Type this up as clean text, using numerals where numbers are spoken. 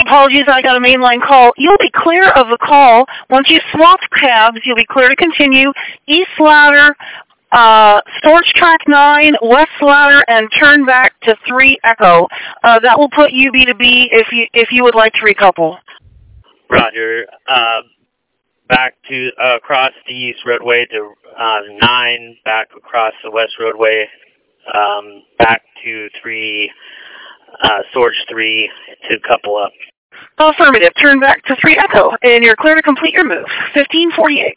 Apologies, I got a mainline call. You'll be clear of the call. Once you swap cabs, you'll be clear to continue. East Ladder, Storage Track 9, West Ladder, and turn back to 3 Echo. That will put you B2B if you would like to recouple. Roger. Back to across the East Roadway to 9, back across the West Roadway, back to 3, Storage 3 to couple up. Affirmative. Turn back to 3 Echo, and you're clear to complete your move. 1548.